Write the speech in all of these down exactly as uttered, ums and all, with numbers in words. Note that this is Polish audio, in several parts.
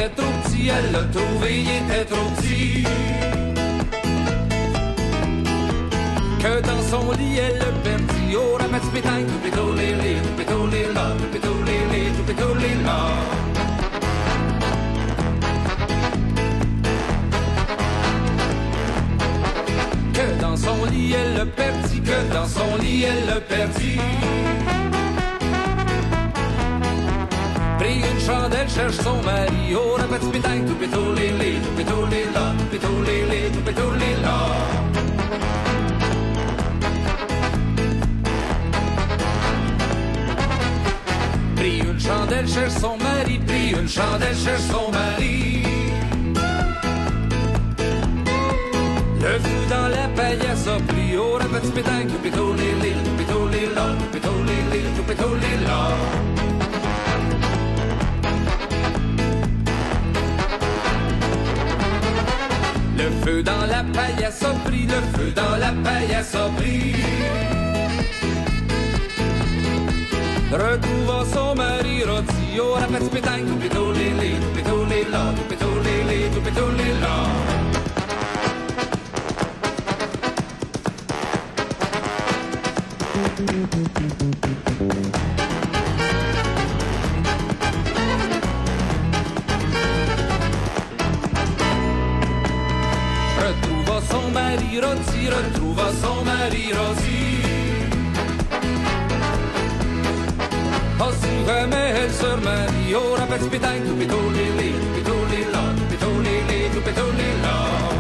était trop petit, elle l'a trouvé, il était trop petit. Que dans son lit, elle le perdit. Oh, la petite pétanque, tout pétole, les, tout pétole, là, tout pétole, les, tout pétole, là. Que dans son lit, elle le perdit. Que dans son lit, elle le perdit. Pris une chandelle, cherche son mari. Oh, la petite pétanque, tout pétole, les, tout pétole, là, tout pétole, les, tout pétole, là. Pris une chandelle, cherche son mari. Pris une chandelle, cherche son mari. Le feu dans la paillasse a pris. Oh, la petite pétanque, tout pétole, les, tout pétole, là, tout pétole, les, tout pétole, là. Le feu dans la paillasse a pris, le feu dans la paillasse a pris. Retrouvant son mari rôti, oh la petite pétanque, tout pétole, les, tout pétole, là, tout pétole, les, tout pétole, là. Retrouva son mari rôti, retrouva son mari rôti. Oh, si jamais elle se remarie, oh, la petite pétanque, tout pétole, les, tout pétole, là, tout pétole, les, tout pétole, là.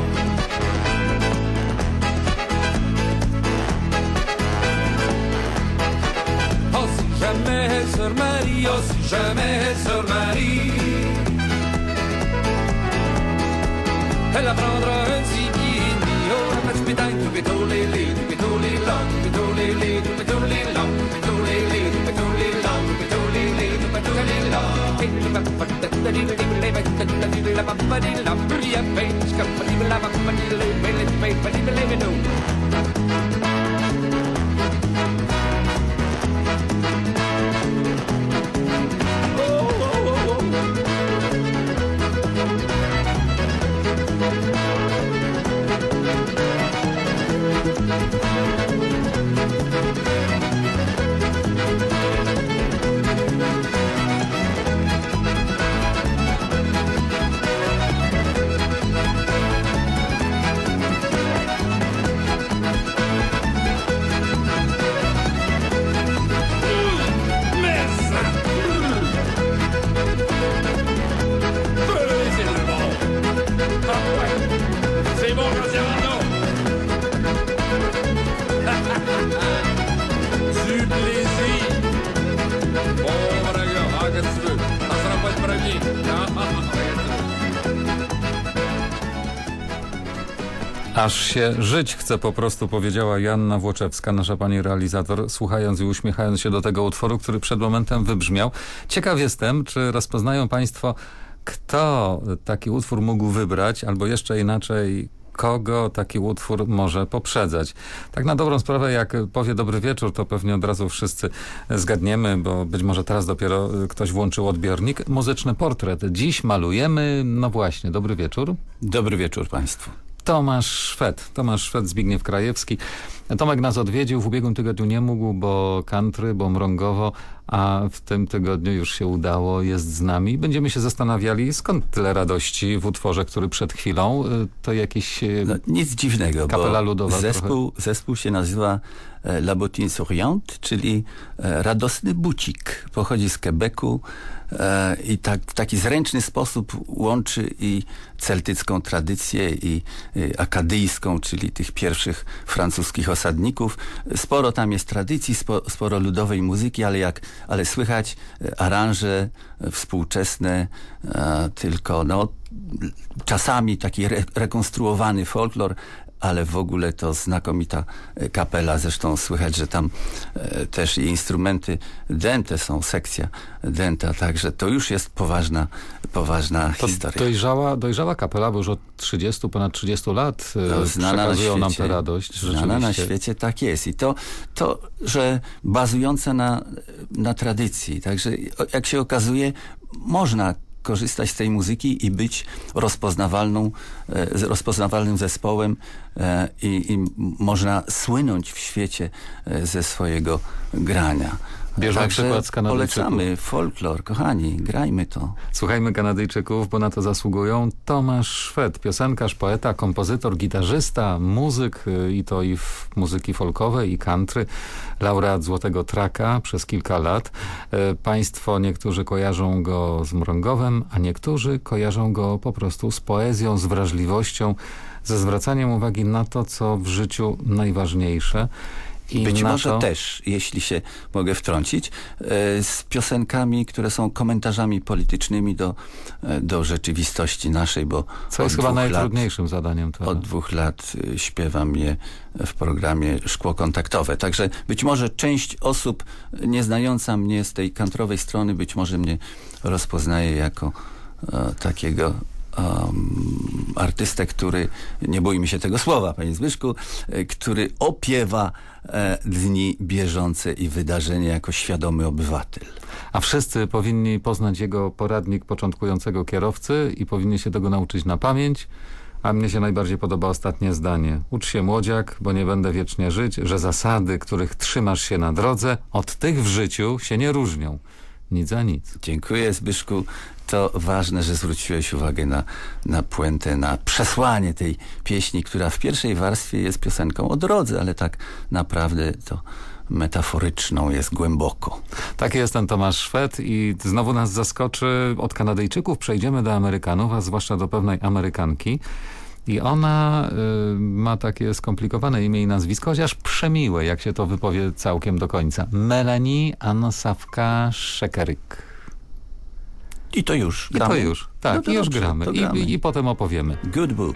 Oh, si jamais elle se remarie, oh, si jamais elle se remarie, elle apprendra un ziggy, oh, la petite pétanque, tout pétole, les, tout pétole, là, tout pétole, les, tout pétole, là, tout pétole, les, tout pétole, là, tout pétole, les, tout pétole, là. Aż się żyć chce po prostu, powiedziała Joanna Włoczewska, nasza pani realizator, słuchając i uśmiechając się do tego utworu, który przed momentem wybrzmiał. Ciekaw jestem, czy rozpoznają państwo, kto taki utwór mógł wybrać, albo jeszcze inaczej, kogo taki utwór może poprzedzać. Tak na dobrą sprawę, jak powie dobry wieczór, to pewnie od razu wszyscy zgadniemy, bo być może teraz dopiero ktoś włączył odbiornik. Muzyczny portret. Dziś malujemy, no właśnie, dobry wieczór. Dobry wieczór państwu. Tomasz Szwed. Tomasz Szwed, Zbigniew Krajewski. Tomek nas odwiedził, w ubiegłym tygodniu nie mógł, bo country, bo mrągowo, a w tym tygodniu już się udało, jest z nami. Będziemy się zastanawiali, skąd tyle radości w utworze, który przed chwilą, to jakiś no, nic dziwnego, kapela bo ludowa. Zespół, zespół się nazywa La Bottine Souriante, czyli radosny bucik. Pochodzi z Quebecu e, i tak, w taki zręczny sposób łączy i celtycką tradycję i, i akadyjską, czyli tych pierwszych francuskich osadników. Sporo tam jest tradycji, spo, sporo ludowej muzyki, ale jak ale słychać aranże współczesne, e, tylko no, czasami taki re, rekonstruowany folklor, ale w ogóle to znakomita kapela. Zresztą słychać, że tam e, też i instrumenty dęte są, sekcja dęta, także to już jest poważna, poważna to historia. Dojrzała, dojrzała kapela, bo już od trzydziestu, ponad trzydziestu lat e, przekazują nam tę radość. Znana na świecie, tak jest. I to, to że bazująca na, na tradycji. Także jak się okazuje, można korzystać z tej muzyki i być rozpoznawalną, e, rozpoznawalnym zespołem e, i, i można słynąć w świecie e, ze swojego grania. Bierzmy Także przykład z Kanadyjczyków. polecamy folklor, kochani, grajmy to. Słuchajmy Kanadyjczyków, bo na to zasługują. Tomasz Szwed, piosenkarz, poeta, kompozytor, gitarzysta, muzyk y, i to i w muzyki folkowej i country, laureat Złotego Traka przez kilka lat. Y, Państwo niektórzy kojarzą go z mrągowem, a niektórzy kojarzą go po prostu z poezją, z wrażliwością, ze zwracaniem uwagi na to, co w życiu najważniejsze. I Być na może to... też, jeśli się mogę wtrącić, e, z piosenkami, które są komentarzami politycznymi do, e, do rzeczywistości naszej, bo Co jest od chyba dwóch najtrudniejszym lat, zadaniem. To... Od dwóch lat e, śpiewam je w programie Szkło Kontaktowe. Także być może część osób nieznająca mnie z tej kantrowej strony, być może mnie rozpoznaje jako e, takiego Um, artystę, który, nie bójmy się tego słowa, panie Zbyszku, e, który opiewa e, dni bieżące i wydarzenia jako świadomy obywatel. A wszyscy powinni poznać jego poradnik początkującego kierowcy i powinni się tego nauczyć na pamięć. A mnie się najbardziej podoba ostatnie zdanie. Ucz się, młodziak, bo nie będę wiecznie żyć, że zasady, których trzymasz się na drodze, od tych w życiu się nie różnią. Nic za nic. Dziękuję, Zbyszku. To ważne, że zwróciłeś uwagę na, na puentę, na przesłanie tej pieśni, która w pierwszej warstwie jest piosenką o drodze, ale tak naprawdę to metaforyczną jest głęboko. Tak jest ten Tomasz Szwed i znowu nas zaskoczy. Od Kanadyjczyków przejdziemy do Amerykanów, a zwłaszcza do pewnej Amerykanki. I ona y, ma takie skomplikowane imię i nazwisko, chociaż przemiłe, jak się to wypowie całkiem do końca. Melanie Anna-Sawka Shekeryk. I to już I gramy. to już, tak, No to i już dobrze, gramy. to gramy. I, i, I potem opowiemy. Good book.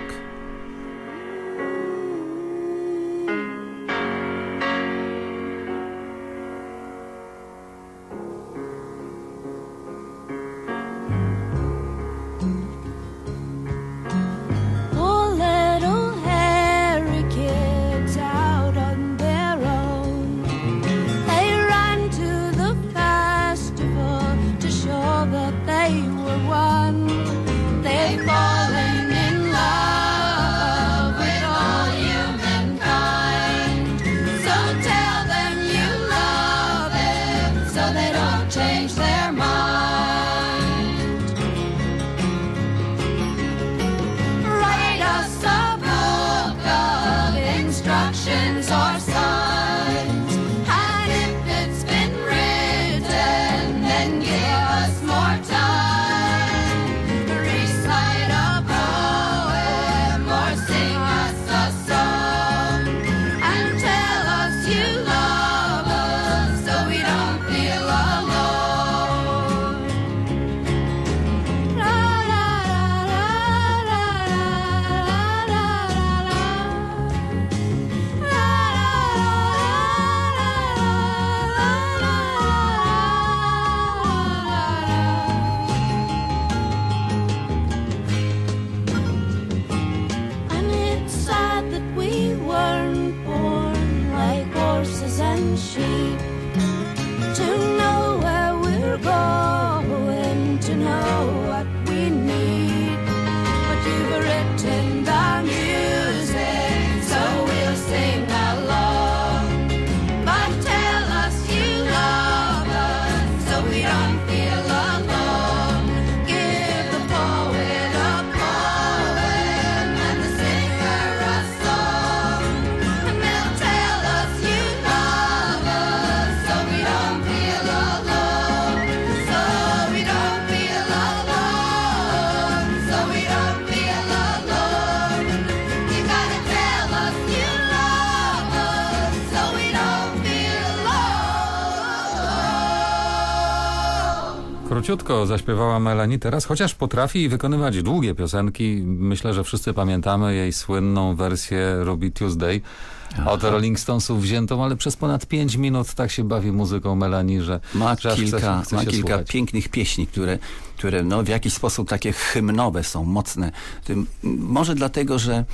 Króciutko zaśpiewała Melanie teraz, chociaż potrafi wykonywać długie piosenki. Myślę, że wszyscy pamiętamy jej słynną wersję Ruby Tuesday. Aha. Od Rolling Stonesów wziętą, ale przez ponad pięć minut tak się bawi muzyką Melanie, że ma że kilka, chce, chce ma się kilka słuchać. pięknych pieśni, które, które no, w jakiś sposób takie hymnowe są, mocne. Tym, może dlatego, że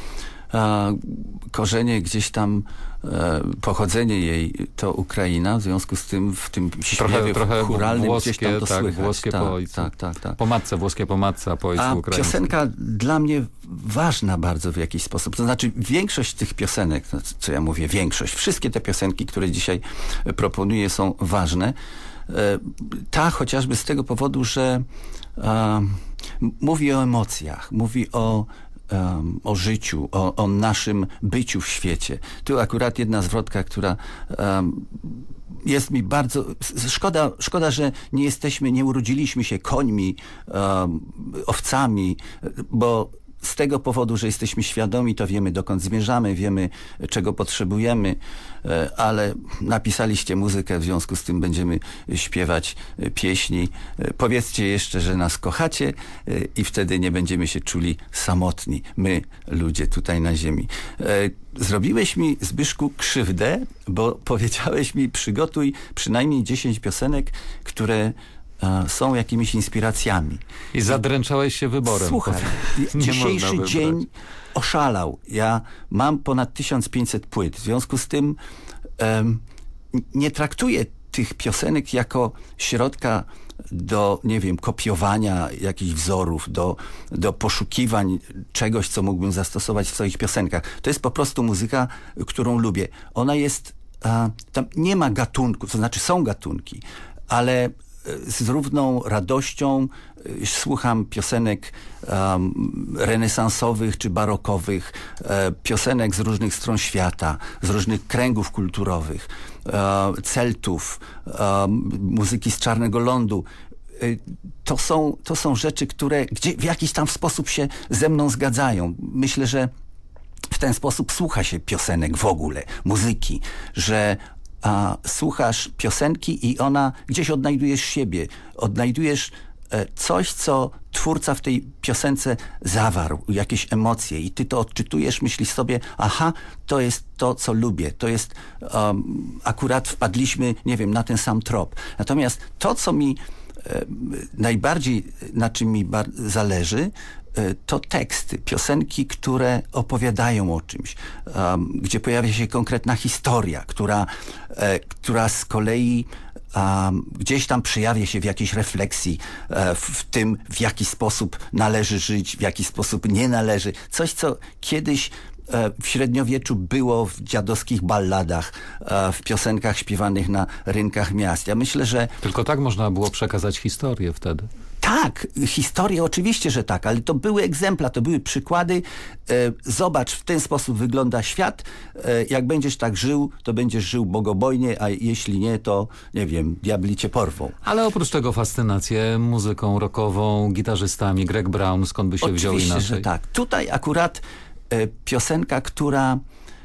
a, korzenie gdzieś tam, e, pochodzenie jej to Ukraina, w związku z tym w tym śpiewie trochę, trochę chóralnym włoskie, gdzieś tam to tak, słychać. włoskie tak, po ojcu. tak, tak, tak. Po matce, włoskie po matce, a po ojcu A ukraińskim. piosenka dla mnie ważna bardzo w jakiś sposób. To znaczy większość tych piosenek, co ja mówię, większość, wszystkie te piosenki, które dzisiaj proponuję, są ważne. Ta chociażby z tego powodu, że um, mówi o emocjach, mówi o Um, o życiu, o, o naszym byciu w świecie. Tu akurat jedna zwrotka, która um, jest mi bardzo... Szkoda, szkoda, że nie jesteśmy, nie urodziliśmy się końmi, um, owcami, bo z tego powodu, że jesteśmy świadomi, to wiemy, dokąd zmierzamy, wiemy, czego potrzebujemy, ale napisaliście muzykę, w związku z tym będziemy śpiewać pieśni. Powiedzcie jeszcze, że nas kochacie i wtedy nie będziemy się czuli samotni, my, ludzie tutaj na ziemi. Zrobiłeś mi, Zbyszku, krzywdę, bo powiedziałeś mi, przygotuj przynajmniej dziesięć piosenek, które są jakimiś inspiracjami. I zadręczałeś się wyborem. Słuchaj, Nie dzisiejszy można dzień wybrać. oszalał. Ja mam ponad tysiąc pięćset płyt. W związku z tym um, nie traktuję tych piosenek jako środka do, nie wiem, kopiowania jakichś wzorów, do, do poszukiwań czegoś, co mógłbym zastosować w swoich piosenkach. To jest po prostu muzyka, którą lubię. Ona jest, a, tam nie ma gatunków, to znaczy są gatunki, ale z równą radością słucham piosenek um, renesansowych czy barokowych, e, piosenek z różnych stron świata, z różnych kręgów kulturowych, e, Celtów, e, muzyki z Czarnego Lądu. E, to są, to są rzeczy, które gdzie, w jakiś tam sposób się ze mną zgadzają. Myślę, że w ten sposób słucha się piosenek w ogóle, muzyki, że a słuchasz piosenki i ona, gdzieś odnajdujesz siebie, odnajdujesz e, coś, co twórca w tej piosence zawarł, jakieś emocje i ty to odczytujesz, myślisz sobie, aha, to jest to, co lubię, to jest, um, akurat wpadliśmy, nie wiem, na ten sam trop. Natomiast to, co mi e, najbardziej, na czym mi bar- zależy, to teksty, piosenki, które opowiadają o czymś, um, gdzie pojawia się konkretna historia, która, e, która z kolei um, gdzieś tam przejawia się w jakiejś refleksji, e, w, w tym, w jaki sposób należy żyć, w jaki sposób nie należy. Coś, co kiedyś e, w średniowieczu było w dziadowskich balladach, e, w piosenkach śpiewanych na rynkach miast. Ja myślę, że... Tylko tak można było przekazać historię wtedy. Tak, historię oczywiście, że tak, ale to były egzempla, to były przykłady. E, zobacz, w ten sposób wygląda świat. E, jak będziesz tak żył, to będziesz żył bogobojnie, a jeśli nie, to nie wiem, diabli cię porwą. Ale oprócz tego fascynację muzyką rockową, gitarzystami, Greg Brown, skąd by się Oczywiście, wziął inaczej? że tak. Tutaj akurat e, piosenka, która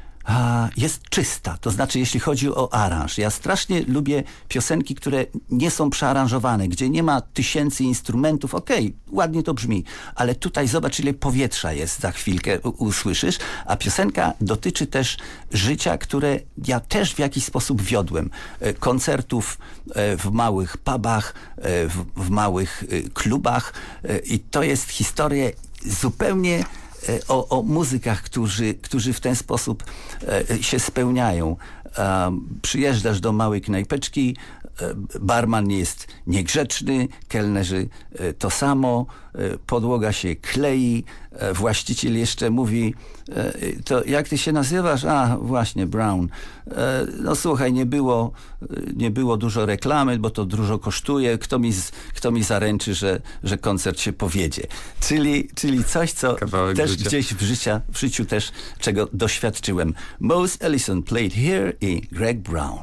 a, jest czysta. To znaczy, jeśli chodzi o aranż. Ja strasznie lubię piosenki, które nie są przearanżowane, gdzie nie ma tysięcy instrumentów. Okej, okay, ładnie to brzmi, ale tutaj zobacz, ile powietrza jest, za chwilkę usłyszysz. A piosenka dotyczy też życia, które ja też w jakiś sposób wiodłem. Koncertów w małych pubach, w, w małych klubach i to jest historia zupełnie O, o muzykach, którzy, którzy w ten sposób e, się spełniają. E, przyjeżdżasz do małej knajpeczki, e, barman jest niegrzeczny, kelnerzy e, to samo, e, podłoga się klei, e, właściciel jeszcze mówi, e, to jak ty się nazywasz? A, właśnie, Brown. E, no słuchaj, nie było, nie było dużo reklamy, bo to dużo kosztuje. Kto mi, z, kto mi zaręczy, że, że koncert się powiedzie? Czyli, czyli coś, co Kawałek też życia. gdzieś w, życia, w życiu też, czego doświadczyłem. Mose Ellison played here i Greg Brown.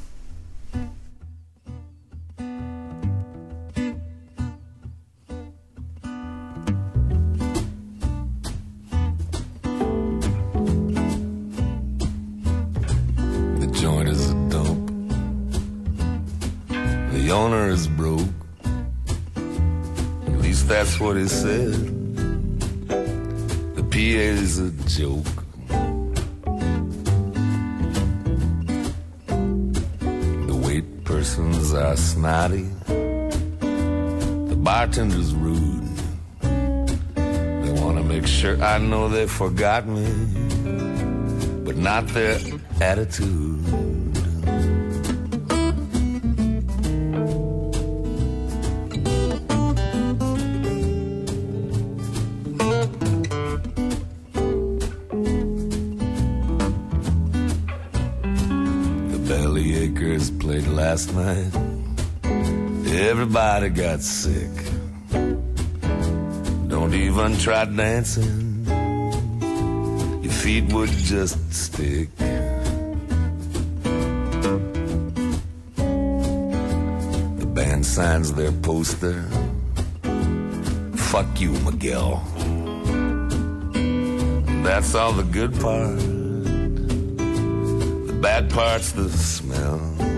The joint is a dump. The owner is broke. At least that's what he said. The P A is a joke. The wait persons are snotty. The bartender's rude. They want to make sure I know they forgot me. but not their attitude. The Bellyacres played last night. Everybody got sick. Don't even try dancing. Your feet would just stick. The band signs their poster. Fuck you, Miguel. That's all the good part. The bad part's the smell.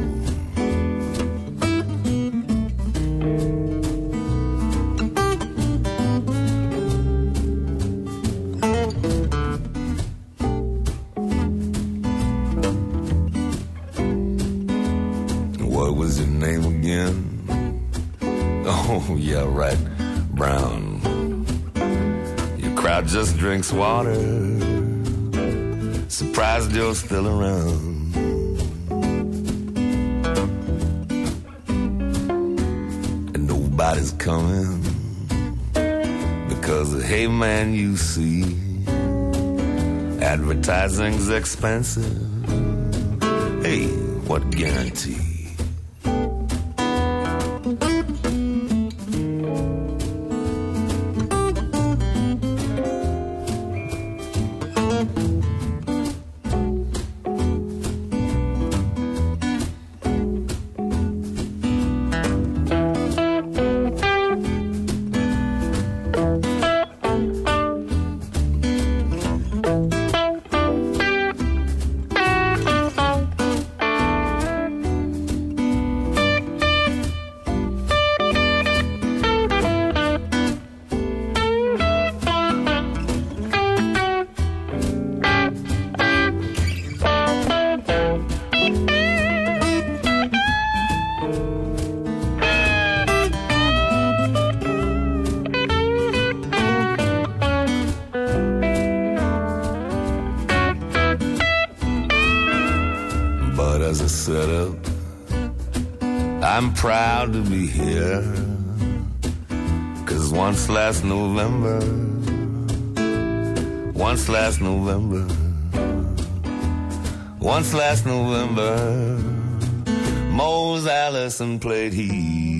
What was your name again? Oh, yeah, right. Brown. Your crowd just drinks water. Surprised you're still around. And nobody's coming because, hey man, you see, advertising's expensive. Hey, what guarantee? As a setup, I'm proud to be here, 'cause once last November, once last November, once last November, Mose Allison played he.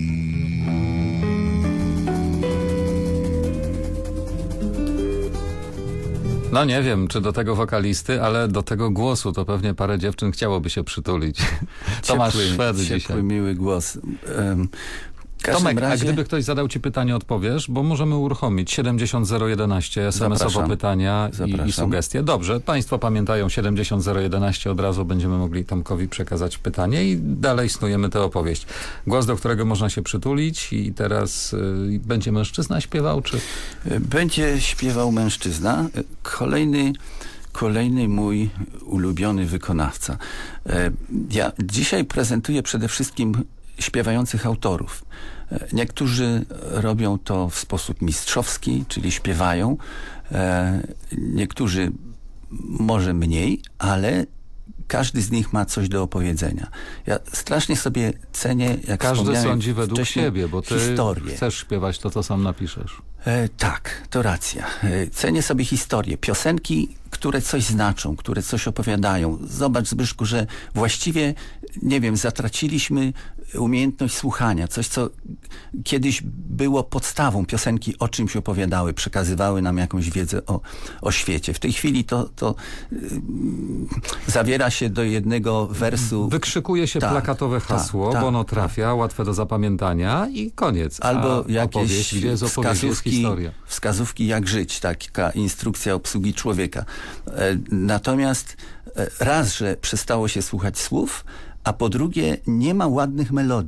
No nie wiem, czy do tego wokalisty, ale do tego głosu to pewnie parę dziewczyn chciałoby się przytulić. Tomasz Szwed dzisiaj. Ciepły, miły głos. Um, Tomek, razie... a gdyby ktoś zadał ci pytanie, odpowiesz, bo możemy uruchomić siedemdziesiąt zero jedenaście es em esowo pytania i, i sugestie. Dobrze, państwo pamiętają siedemdziesiąt zero jedenaście, od razu będziemy mogli Tomkowi przekazać pytanie i dalej snujemy tę opowieść. Głos, do którego można się przytulić i teraz y, będzie mężczyzna śpiewał, czy? Będzie śpiewał mężczyzna. Kolejny Kolejny mój ulubiony wykonawca. Ja dzisiaj prezentuję przede wszystkim śpiewających autorów. Niektórzy robią to w sposób mistrzowski, czyli śpiewają. Niektórzy może mniej, ale każdy z nich ma coś do opowiedzenia. Ja strasznie sobie cenię, jak każdy sądzi według siebie, bo ty historię. Chcesz śpiewać to, co sam napiszesz. E, tak, to racja. E, cenię sobie historię. Piosenki, które coś znaczą, które coś opowiadają. Zobacz, Zbyszku, że właściwie, nie wiem, zatraciliśmy umiejętność słuchania. Coś, co kiedyś było podstawą. Piosenki o czymś opowiadały, przekazywały nam jakąś wiedzę o, o świecie. W tej chwili to, to yy, zawiera się do jednego wersu. Wykrzykuje się tak, plakatowe hasło, tak, bo ono tak, trafia, tak. łatwe do zapamiętania i koniec. Albo A jakieś opowieść, gdzie jest opowieść, wskazówki, jest historia. wskazówki jak żyć, taka instrukcja obsługi człowieka. E, natomiast e, raz, że przestało się słuchać słów, a po drugie nie ma ładnych melodii.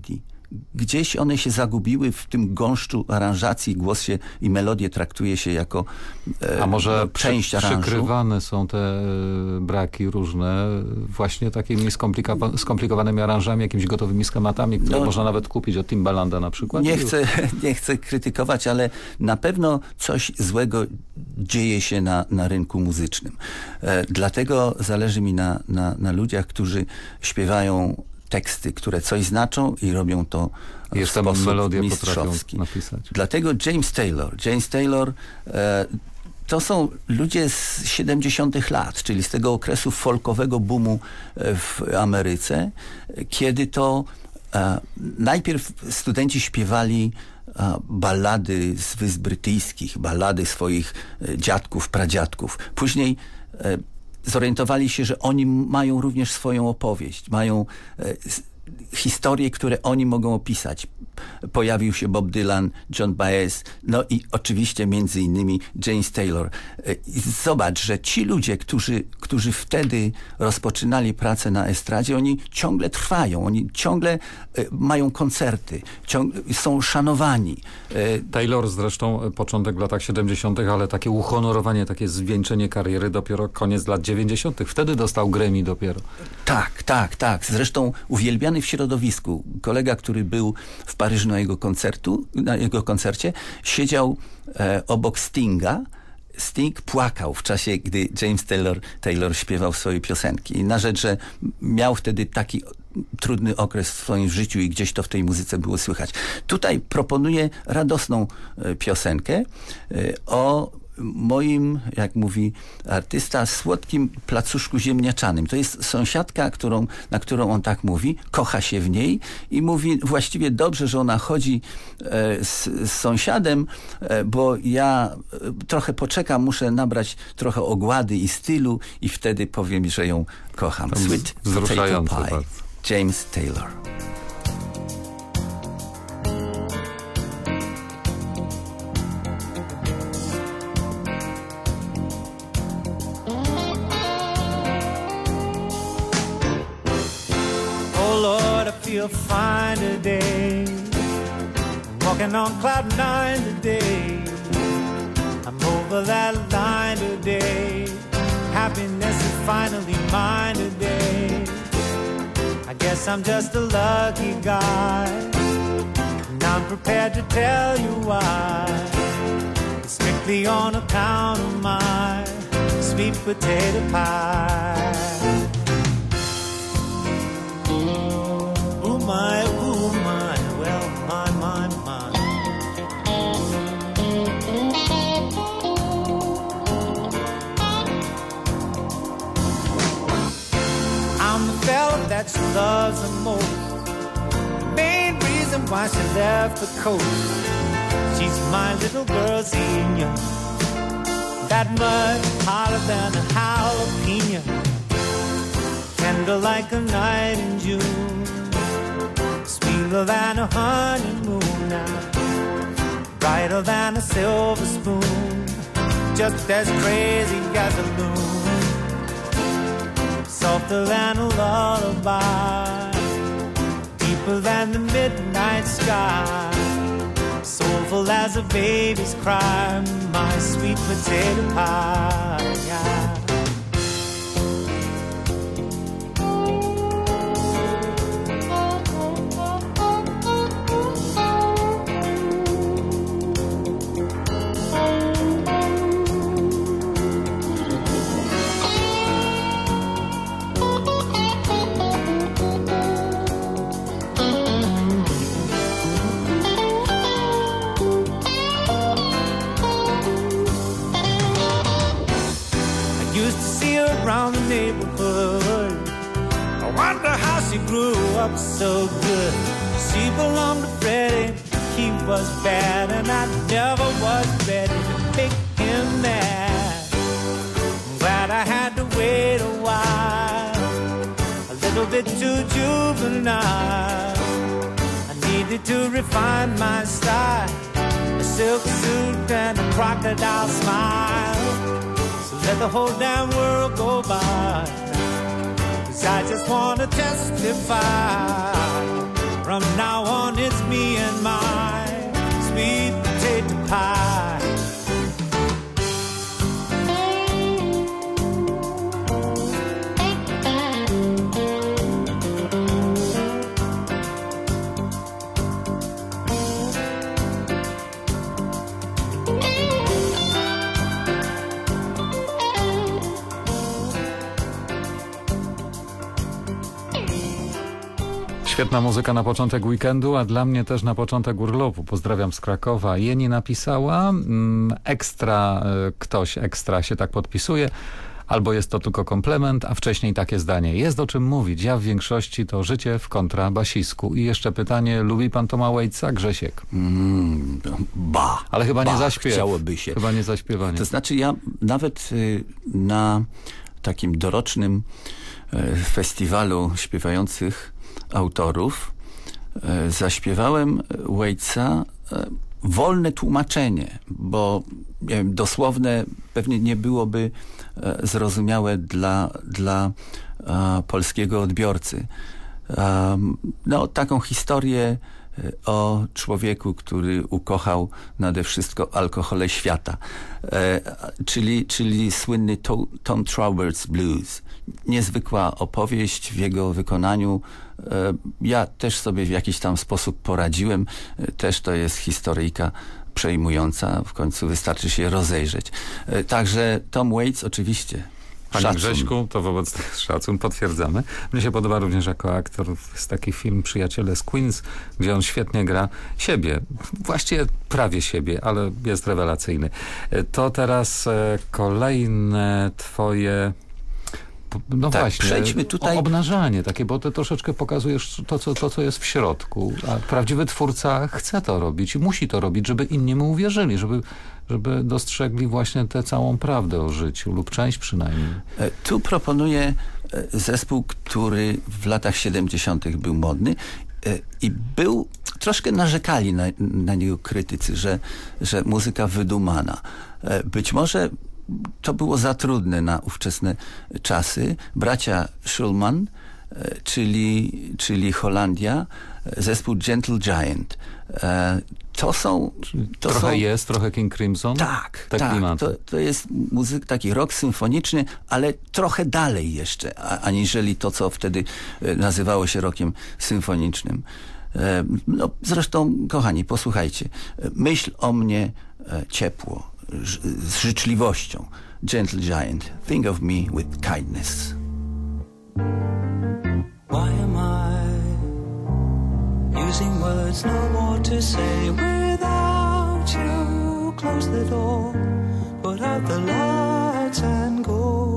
gdzieś one się zagubiły w tym gąszczu aranżacji. Głos się i melodię traktuje się jako e, A może no, część przy, aranżu. przykrywane są te e, braki różne właśnie takimi skomplika- skomplikowanymi aranżami, jakimiś gotowymi schematami, które no, można nawet kupić od Timbalanda na przykład? Nie chcę, nie chcę krytykować, ale na pewno coś złego dzieje się na, na rynku muzycznym. E, dlatego zależy mi na, na, na ludziach, którzy śpiewają teksty, które coś znaczą i robią to w Jeszcze sposób melodię mistrzowski. potrafią napisać. Dlatego James Taylor. James Taylor e, to są ludzie z siedemdziesiątych lat, czyli z tego okresu folkowego boomu w Ameryce, kiedy to e, najpierw studenci śpiewali e, ballady z Wysp Brytyjskich, ballady swoich e, dziadków, pradziadków. Później e, zorientowali się, że oni mają również swoją opowieść, mają e, historie, które oni mogą opisać. Pojawił się Bob Dylan, John Baez, no i oczywiście między innymi James Taylor. I zobacz, że ci ludzie, którzy, którzy wtedy rozpoczynali pracę na estradzie, oni ciągle trwają, oni ciągle mają koncerty, ciągle są szanowani. Taylor zresztą początek w latach siedemdziesiątych, ale takie uhonorowanie, takie zwieńczenie kariery dopiero koniec lat dziewięćdziesiątych. Wtedy dostał Grammy dopiero. Tak, tak, tak. Zresztą uwielbiany w środowisku. Kolega, który był w Paryżu na jego koncertu, na jego koncercie, siedział e, obok Stinga. Sting płakał w czasie, gdy James Taylor, Taylor śpiewał swoje piosenki. I na rzecz, że miał wtedy taki trudny okres w swoim życiu i gdzieś to w tej muzyce było słychać. Tutaj proponuję radosną e, piosenkę e, o moim, jak mówi artysta, słodkim placuszku ziemniaczanym. To jest sąsiadka, którą, na którą on tak mówi, kocha się w niej i mówi właściwie dobrze, że ona chodzi e, z, z sąsiadem, e, bo ja e, trochę poczekam, muszę nabrać trochę ogłady i stylu i wtedy powiem, że ją kocham. Tam Sweet wzruszające Potato Pie. bardzo. James Taylor. Feel fine today, walking on cloud nine today. I'm over that line today. Happiness is finally mine today. I guess I'm just a lucky guy, and I'm prepared to tell you why. It's strictly on account of my sweet potato pie. My, ooh, my, well, my, my, my. I'm the fella that she loves the most. Main reason why she left the coast. She's my little girl senior. That much hotter than a jalapeno. Tender like a night in June. Sweeter than a honeymoon now, brighter than a silver spoon, just as crazy as a loon, softer than a lullaby, deeper than the midnight sky, soulful as a baby's cry, my sweet potato pie. Yeah. Around the neighborhood, I wonder how she grew up so good. She belonged to Freddie, he was bad, and I never was ready to make him mad. I'm glad I had to wait a while, a little bit too juvenile. I needed to refine my style, a silk suit and a crocodile smile. Let the whole damn world go by, 'cause I just wanna testify. From now on it's me and my sweet potato pie. Świetna muzyka na początek weekendu, a dla mnie też na początek urlopu. Pozdrawiam z Krakowa. Jeni napisała, mm, ekstra, y, ktoś ekstra się tak podpisuje, albo jest to tylko komplement, a wcześniej takie zdanie. Jest o czym mówić. Ja w większości to życie w kontrabasisku. I jeszcze pytanie, lubi pan Toma Waitsa, Grzesiek? Mm, ba. Ale chyba ba, nie zaśpiew. Chciałoby się. Chyba nie zaśpiewanie. To znaczy ja nawet y, na takim dorocznym y, festiwalu śpiewających autorów y, zaśpiewałem Waitsa y, wolne tłumaczenie, bo nie wiem, dosłowne pewnie nie byłoby e, zrozumiałe dla, dla e, polskiego odbiorcy. E, no, taką historię e, o człowieku, który ukochał nade wszystko alkohole świata, e, czyli, czyli słynny to, Tom Trauber's Blues. Niezwykła opowieść w jego wykonaniu. E, ja też sobie w jakiś tam sposób poradziłem. E, też to jest historyjka przejmująca, w końcu wystarczy się rozejrzeć. E, także Tom Waits oczywiście. Panie Szacun. Grześku, to wobec tych szacun potwierdzamy. Mnie się podoba również jako aktor. Jest taki film Przyjaciele z Queens, gdzie on świetnie gra siebie. Właściwie prawie siebie, ale jest rewelacyjny. E, to teraz e, kolejne twoje... No tak, właśnie, przejdźmy tutaj... obnażanie takie, bo ty troszeczkę pokazujesz to co, to, co jest w środku. A prawdziwy twórca chce to robić i musi to robić, żeby inni mu uwierzyli, żeby, żeby dostrzegli właśnie tę całą prawdę o życiu, lub część przynajmniej. Tu proponuję zespół, który w latach siedemdziesiątych był modny i był, troszkę narzekali na, na niego krytycy, że, że muzyka wydumana. Być może to było za trudne na ówczesne czasy. Bracia Schulman, czyli, czyli Holandia, zespół Gentle Giant. To są... To trochę są, jest, trochę King Crimson. Tak, Te tak. klimaty. To, to jest muzyk, taki rock symfoniczny, ale trochę dalej jeszcze, a, aniżeli to, co wtedy nazywało się rockiem symfonicznym. No, zresztą, kochani, posłuchajcie. Myśl o mnie ciepło, z życzliwością. Gentle Giant, think of me with kindness. Why am I using words no more to say without you? Close the door, put out the lights and go.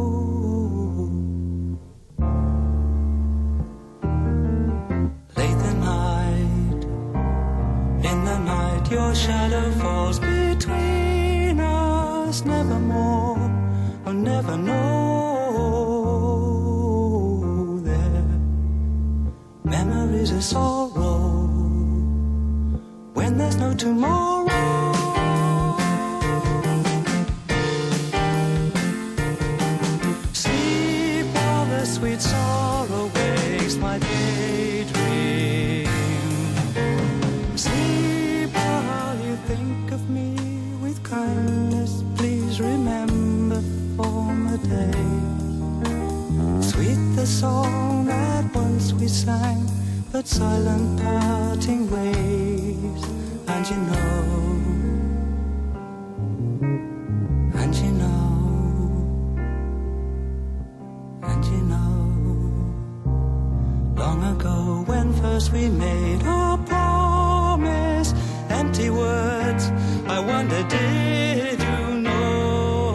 Late the night, in the night your shadow falls between us, nevermore, or never know there. Memories of sorrow when there's no tomorrow. Sleep while the sweet sorrow wakes my daydream. Sleep while you think of me with kindness. Please remember former days. Sweet the song that once we sang, but silent parting ways. And you know, and you know, and you know, long ago when first we made our promise, empty words, I wonder did you know?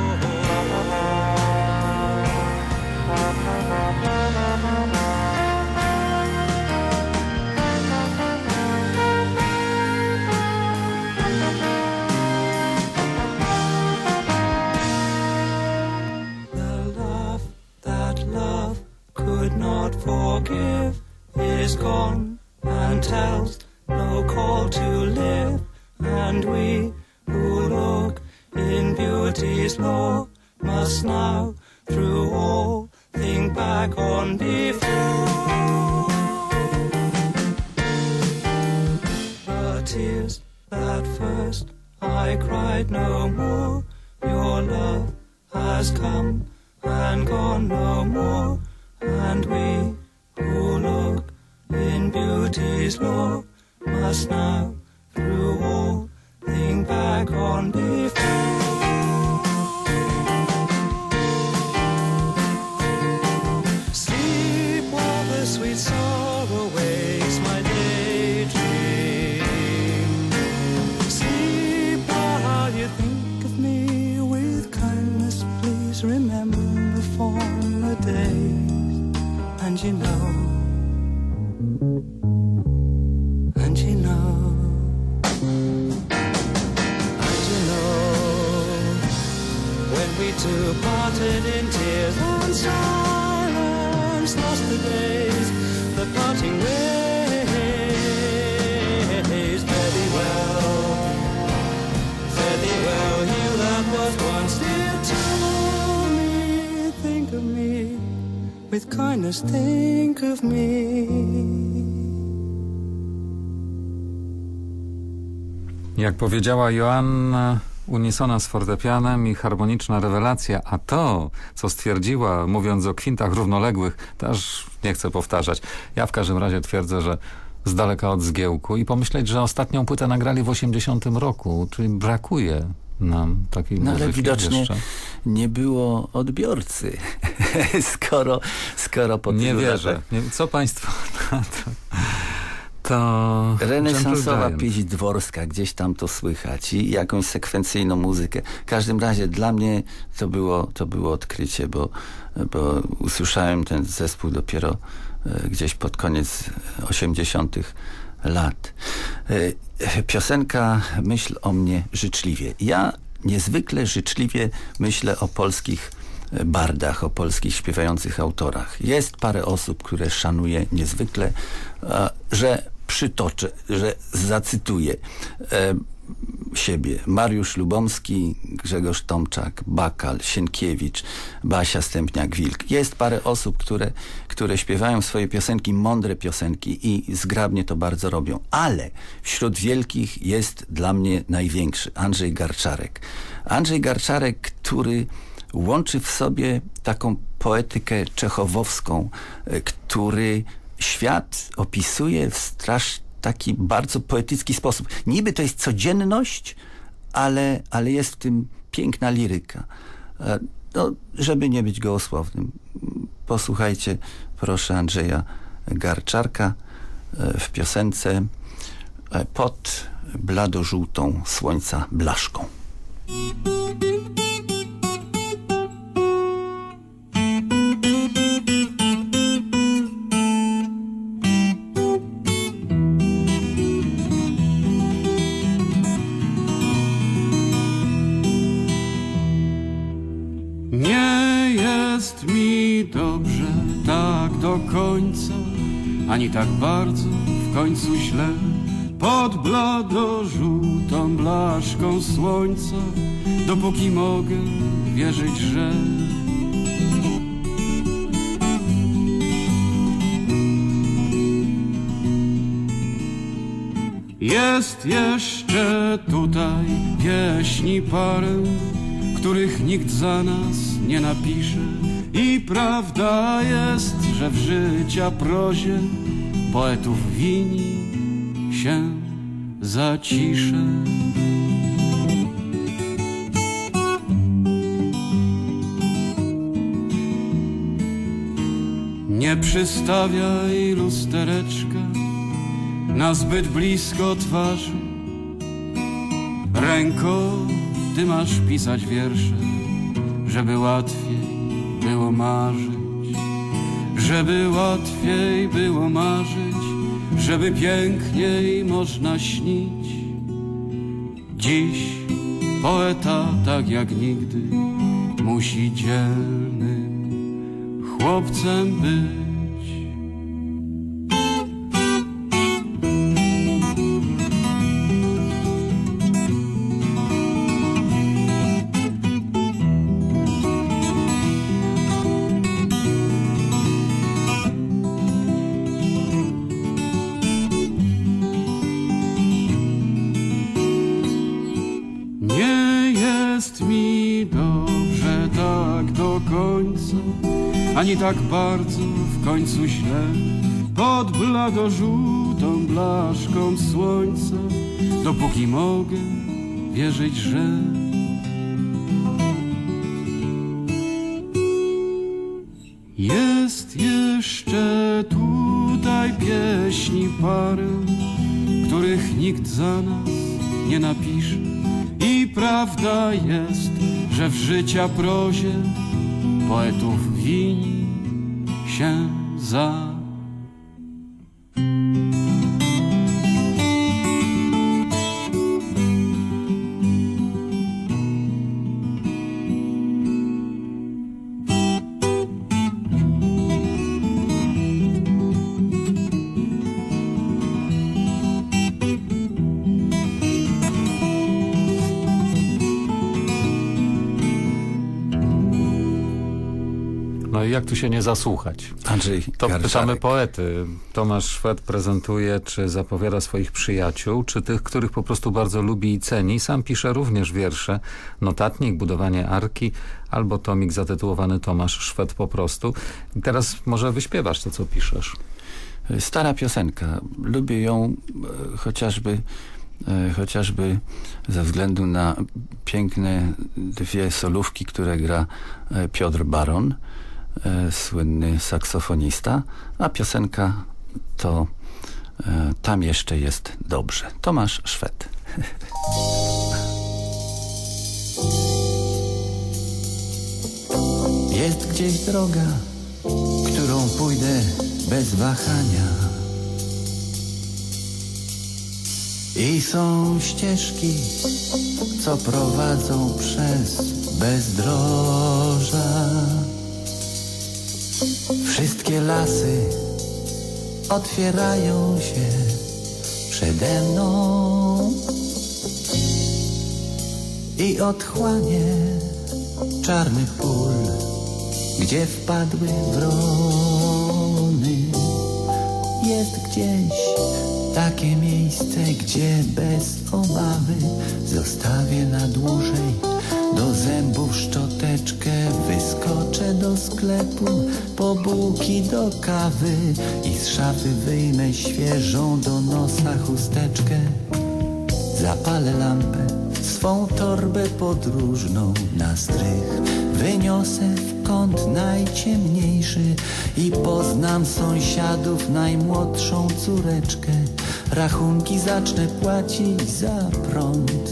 Forgive is gone and tells no call to live, and we who look in beauty's law must now through all think back on before. I cried no more. Your love has come and gone no more. And we who look in beauty's law must now through all think back on before. Sleep while the sweet sorrow wakes my daydream. Sleep while you think of me with kindness. Please remember former days. And you know, and you know, and you know, when we two parted in tears and silence, lost the days, the parting ways. Fare thee well, fare thee well, you that was once dear to me. Think of me, with kindness think of me. Jak powiedziała Joanna, unisona z fortepianem i harmoniczna rewelacja, a to, co stwierdziła, mówiąc o kwintach równoległych, też nie chcę powtarzać. Ja w każdym razie twierdzę, że z daleka od zgiełku i pomyśleć, że ostatnią płytę nagrali w osiemdziesiątym roku, czyli brakuje nam takiej no, muzyki ale widocznie jeszcze. Nie było odbiorcy, skoro, skoro po Nie tylu wierzę. latach... Nie, co państwo na to? To renesansowa pieśń dworska, gdzieś tam to słychać i jakąś sekwencyjną muzykę. W każdym razie dla mnie to było, to było odkrycie, bo, bo usłyszałem ten zespół dopiero gdzieś pod koniec osiemdziesiątych lat. Piosenka Myśl o mnie życzliwie. Ja niezwykle życzliwie myślę o polskich bardach, o polskich śpiewających autorach. Jest parę osób, które szanuję niezwykle, że przytoczę, że zacytuję siebie. Mariusz Lubomski, Grzegorz Tomczak, Bakal, Sienkiewicz, Basia Stępniak-Wilk. Jest parę osób, które, które śpiewają swoje piosenki, mądre piosenki i zgrabnie to bardzo robią. Ale wśród wielkich jest dla mnie największy Andrzej Garczarek. Andrzej Garczarek, który łączy w sobie taką poetykę czechowowską, który świat opisuje w strasz taki bardzo poetycki sposób. Niby to jest codzienność, ale, ale jest w tym piękna liryka. No, żeby nie być gołosłownym, posłuchajcie proszę Andrzeja Garczarka w piosence Pod bladożółtą słońca blaszką. Dobrze, tak do końca, ani tak bardzo w końcu źle. Pod bladożółtą blaszką słońca, dopóki mogę wierzyć, że jest jeszcze tutaj pieśni parę, których nikt za nas nie napisze. I prawda jest, że w życia prozie poetów wini się zaciszę. Nie przystawiaj lustereczka na zbyt blisko twarzy. Ręko, ty masz pisać wiersze, żeby łatwiej było marzyć, żeby łatwiej było marzyć, żeby piękniej można śnić. Dziś poeta tak jak nigdy musi dzielnym chłopcem być. ani tak bardzo w końcu źle. Pod bladożółtą blaszką słońca, dopóki mogę wierzyć, że jest jeszcze tutaj pieśni parę, których nikt za nas nie napisze. I prawda jest, że w życia prozie poetów wini się za. No i jak tu się nie zasłuchać? Andrzej To Garczarek. pytamy poety. Tomasz Szwed prezentuje, czy zapowiada swoich przyjaciół, czy tych, których po prostu bardzo lubi i ceni. Sam pisze również wiersze, notatnik, budowanie arki, albo tomik zatytułowany Tomasz Szwed po prostu. I teraz może wyśpiewasz to, co piszesz. Stara piosenka. Lubię ją e, chociażby e, chociażby ze względu na piękne dwie solówki, które gra e, Piotr Baron, e, słynny saksofonista, a piosenka to e, Tam jeszcze jest dobrze. Tomasz Szwed. Jest gdzieś droga, którą pójdę bez wahania. I są ścieżki, co prowadzą przez bezdroża. Wszystkie lasy otwierają się przede mną i otchłanie czarnych pól, gdzie wpadły wrony. Jest gdzieś takie miejsce, gdzie bez obawy zostawię na dłużej do zębów szczoteczkę, wyskoczę do sklepu po bułki do kawy i z szafy wyjmę świeżą do nosa chusteczkę. Zapalę lampę, swą torbę podróżną na strych wyniosę w kąt najciemniejszy i poznam sąsiadów najmłodszą córeczkę. Rachunki zacznę płacić za prąd.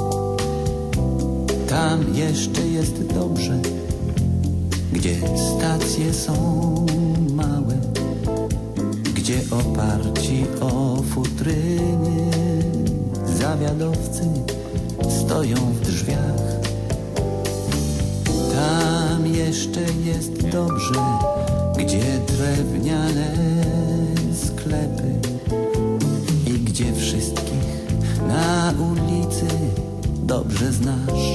Tam jeszcze jest dobrze, gdzie stacje są małe, gdzie oparci o futryny zawiadowcy stoją w drzwiach. Tam jeszcze jest dobrze, gdzie drewniane sklepy i gdzie wszystkich na ulicy dobrze znasz.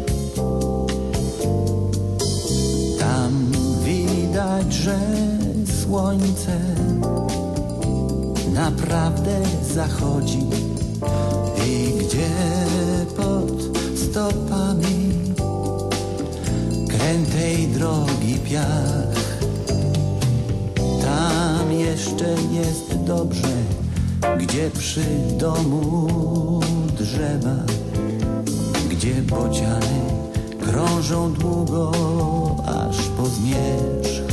Tam widać, że słońce naprawdę zachodzi i gdzie pod stopami krętej drogi piach. Tam jeszcze jest dobrze, gdzie przy domu drzewa, gdzie bociany krążą długo aż po zmierzch.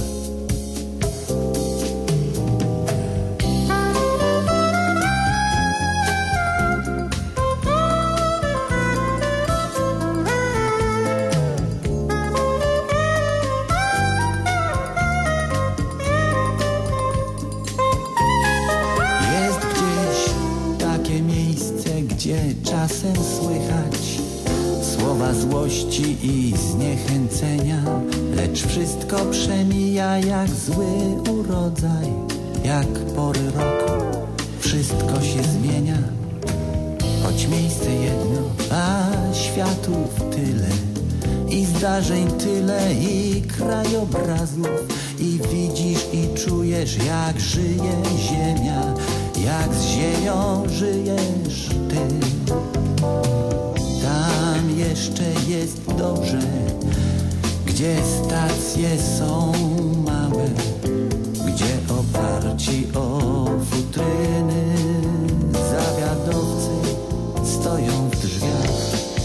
Czasem słychać słowa złości i zniechęcenia, lecz wszystko przemija jak zły urodzaj, jak pory roku. Wszystko się zmienia, choć miejsce jedno, a światów tyle i zdarzeń tyle i krajobrazów. I widzisz i czujesz, jak żyje ziemia, jak z ziemią żyjesz ty. Tam jeszcze jest dobrze, gdzie stacje są małe, gdzie oparci o futryny zawiadowcy stoją w drzwiach.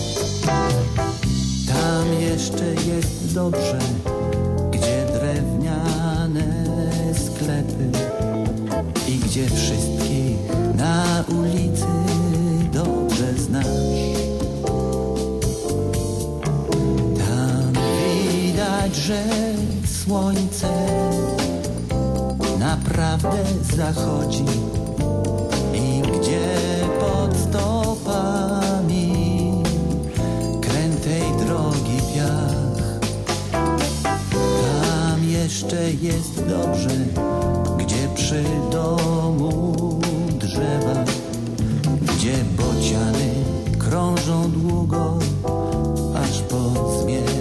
Tam jeszcze jest dobrze, gdzie drewniane sklepy i gdzie wszystkich na ulicy dobrze znasz. Tam widać, że słońce naprawdę zachodzi i gdzie pod stopami krętej drogi piach. Tam jeszcze jest dobrze, gdzie przy domu drzewa, gdzie bociany krążą długo aż pod zmierzch.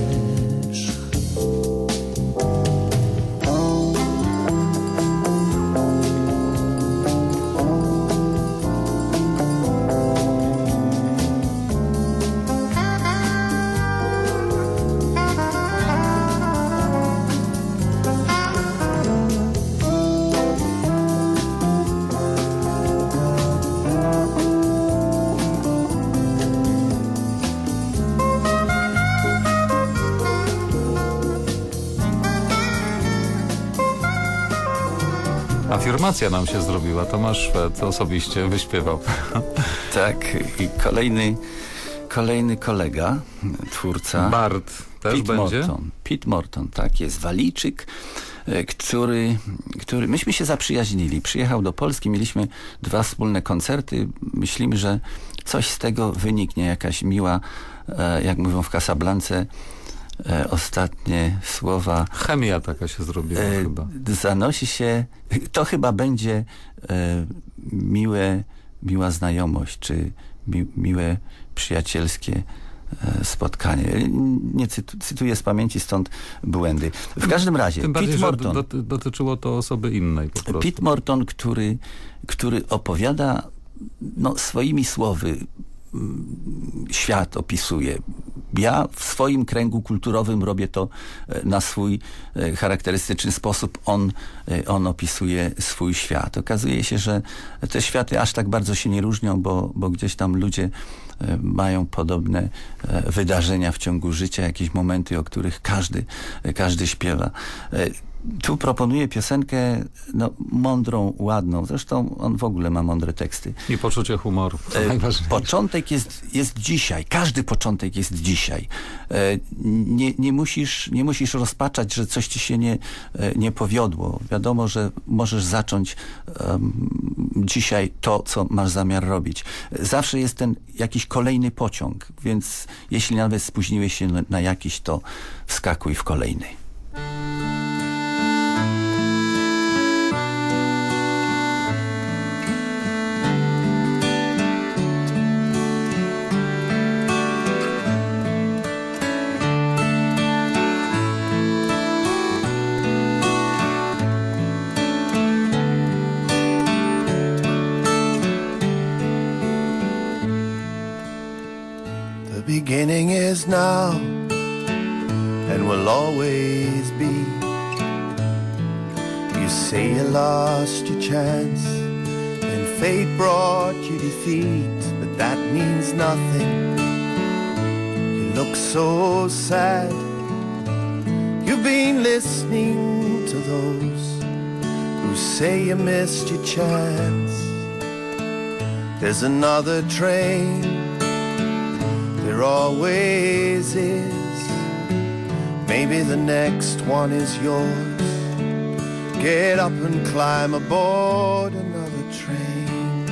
Afirmacja nam się zrobiła. Tomasz Szwed osobiście wyśpiewał. Tak, i kolejny, kolejny kolega, twórca. Bart też Pete będzie? Morton. Pete Morton, tak, jest Walijczyk, który, który... Myśmy się zaprzyjaźnili. Przyjechał do Polski, mieliśmy dwa wspólne koncerty. Myślimy, że coś z tego wyniknie, jakaś miła, jak mówią w Casablance, E, ostatnie słowa. Chemia taka się zrobiła e, chyba. Zanosi się, to chyba będzie e, miłe, miła znajomość, czy mi, miłe przyjacielskie e, spotkanie. Nie cytu, cytuję z pamięci, stąd błędy. W każdym razie, Tym bardziej, Pete Morton. że do, dotyczyło to osoby innej po prostu. Pete Morton, który, który opowiada no, swoimi słowy, świat opisuje. Ja w swoim kręgu kulturowym robię to na swój charakterystyczny sposób. On, on opisuje swój świat. Okazuje się, że te światy aż tak bardzo się nie różnią, bo, bo gdzieś tam ludzie mają podobne wydarzenia w ciągu życia, jakieś momenty, o których każdy, każdy śpiewa. Tu proponuję piosenkę no, mądrą, ładną. Zresztą on w ogóle ma mądre teksty. I poczucie humoru. E, początek jest, jest dzisiaj. Każdy początek jest dzisiaj. E, nie, nie, musisz, nie musisz rozpaczać, że coś ci się nie, nie powiodło. Wiadomo, że możesz zacząć um, dzisiaj to, co masz zamiar robić. Zawsze jest ten jakiś kolejny pociąg, więc jeśli nawet spóźniłeś się na, na jakiś, to wskakuj w kolejny. The beginning is now and will always be. You say you lost your chance and fate brought you defeat, but that means nothing. You look so sad. You've been listening to those who say you missed your chance. There's another train. There always is. Maybe the next one is yours. Get up and climb aboard another train.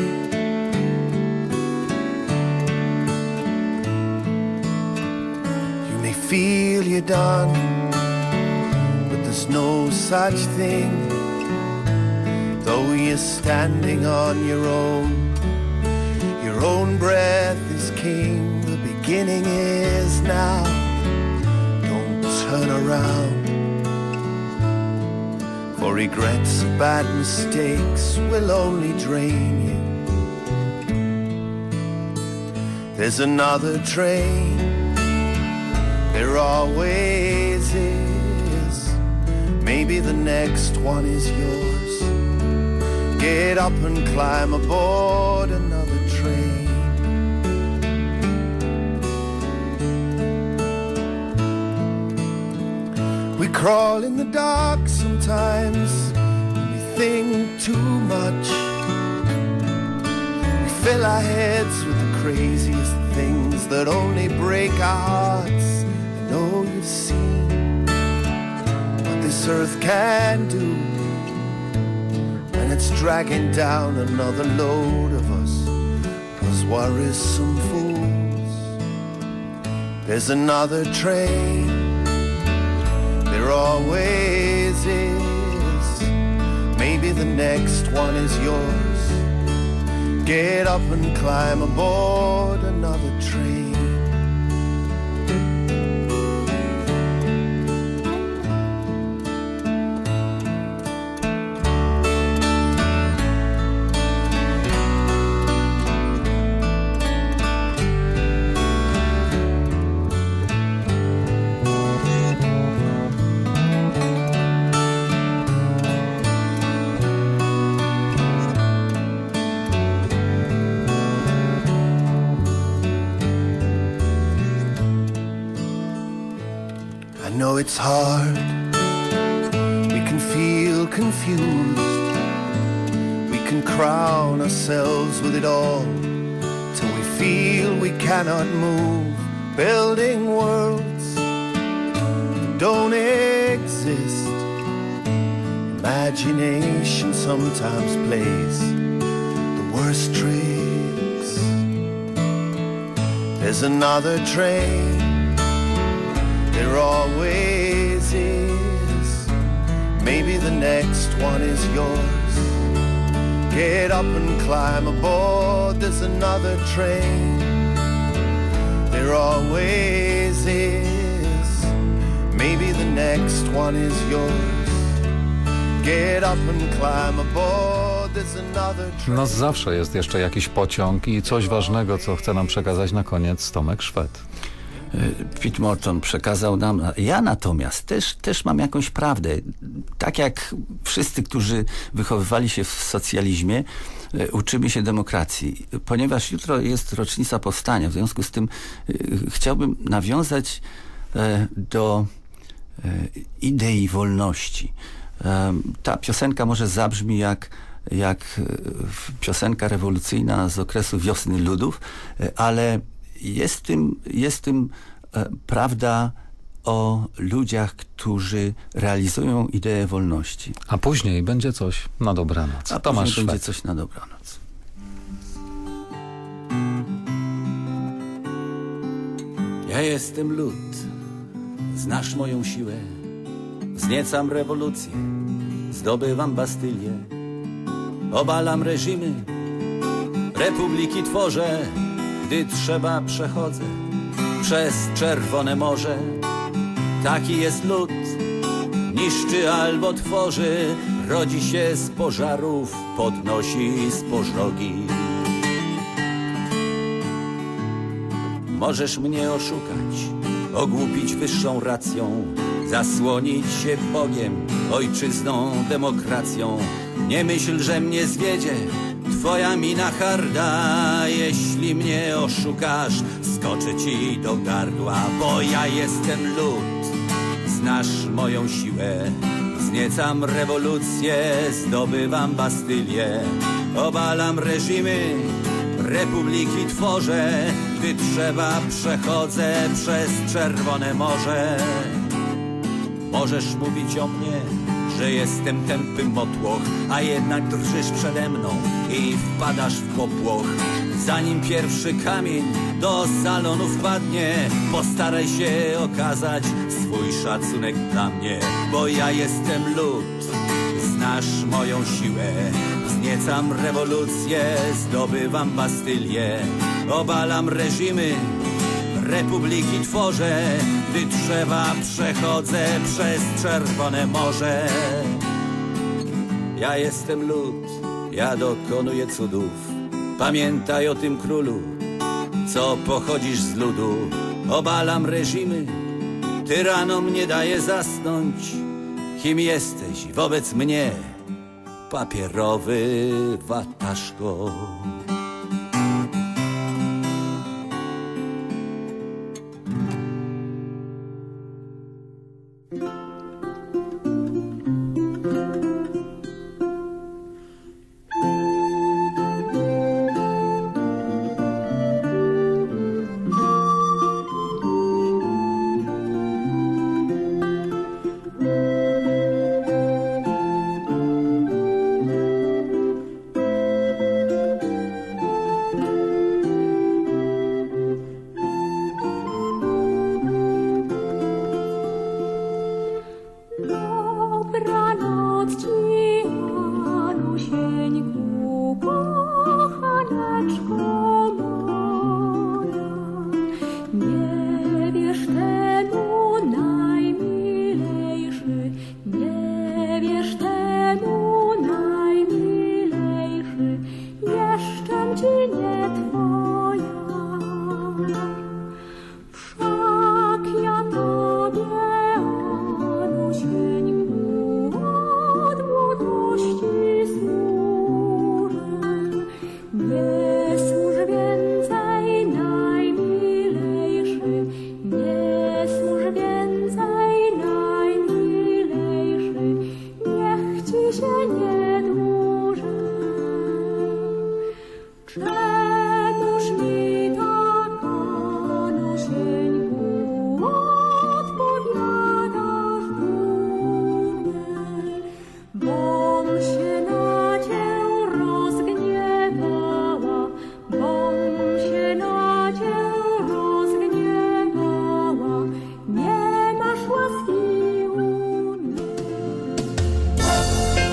You may feel you're done, but there's no such thing. Though you're standing on your own, your own breath is king. The beginning is now. Don't turn around, for regrets of bad mistakes will only drain you. There's another train. There always always is. Maybe the next one is yours. Get up and climb aboard another train. We crawl in the dark sometimes, and we think too much. We fill our heads with the craziest things that only break our hearts. I know you've seen what this earth can do when it's dragging down another load of us, those worrisome fools. There's another train, there always is. Maybe the next one is yours. Get up and climb aboard another train. I know it's hard, we can feel confused, we can crown ourselves with it all, till we feel we cannot move, building worlds that don't exist. Imagination sometimes plays the worst tricks. There's another train, there always is. Maybe the next one is yours. Get up and climb aboard, there's another train. There always is. Maybe the next one is yours. Get up and climb aboard, there's another train. No zawsze jest jeszcze jakiś pociąg i coś ważnego, co chce nam przekazać na koniec Tomek Szwed. Pete Morton przekazał nam. Ja natomiast też, też mam jakąś prawdę. Tak jak wszyscy, którzy wychowywali się w socjalizmie, uczymy się demokracji. Ponieważ jutro jest rocznica powstania, w związku z tym chciałbym nawiązać do idei wolności. Ta piosenka może zabrzmi jak, jak piosenka rewolucyjna z okresu Wiosny Ludów, ale Jest tym, jest tym e, prawda o ludziach, którzy realizują ideę wolności. A później będzie coś na dobranoc. A Tomasz później będzie Szwed. coś na dobranoc. Ja jestem lud, znasz moją siłę, wzniecam rewolucję, zdobywam Bastylię, obalam reżimy, republiki tworzę. Gdy trzeba, przechodzę przez Czerwone Morze. Taki jest lud, niszczy albo tworzy, rodzi się z pożarów, podnosi z pożogi. Możesz mnie oszukać, ogłupić wyższą racją, zasłonić się Bogiem, ojczyzną, demokracją. Nie myśl, że mnie zwiedzie twoja mina harda. Jeśli mnie oszukasz, skoczę ci do gardła, bo ja jestem lud, znasz moją siłę. Wzniecam rewolucję, zdobywam Bastylię, obalam reżimy, republiki tworzę. Gdy trzeba, przechodzę przez Czerwone Morze. Możesz mówić o mnie, że jestem tępy motłoch, a jednak drżysz przede mną i wpadasz w popłoch. Zanim pierwszy kamień do salonu wpadnie, postaraj się okazać swój szacunek dla mnie, bo ja jestem lud, znasz moją siłę. Wzniecam rewolucję, zdobywam Bastylię, obalam reżimy, republiki tworzę. Gdy trzeba, przechodzę przez Czerwone Morze. Ja jestem lud, ja dokonuję cudów. Pamiętaj o tym królu, co pochodzisz z ludu. Obalam reżimy, tyranom nie daje zasnąć. Kim jesteś wobec mnie, papierowy wataszko?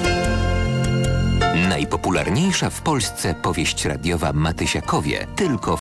Najpopularniejsza w Polsce powieść radiowa Matysiakowie tylko